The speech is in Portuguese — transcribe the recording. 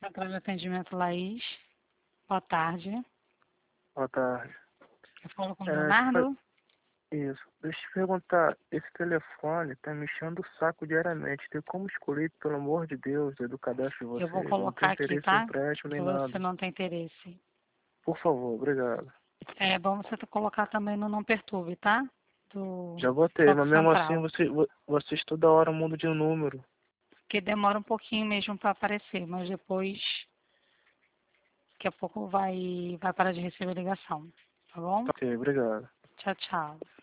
Central de Atendimento Laís. Boa tarde. Boa tarde. Eu falo com o É, Leonardo. Isso. Deixa eu te perguntar, esse telefone tá me enchendo o saco diariamente. Tem como excluir, pelo amor de Deus, do cadastro de Eu vou vocês? Eu não colocar tenho aqui, interesse em tá? empréstimo Que nem você nada. não tem interesse. Por favor, obrigado. É bom você colocar também no Não Perturbe, tá? Do Já botei, Foco mas mesmo assim Central. vocês toda hora mudam de número. Porque demora um pouquinho mesmo para aparecer, mas depois, daqui a pouco vai parar de receber ligação. Tá bom? Ok, obrigado. Tchau, tchau.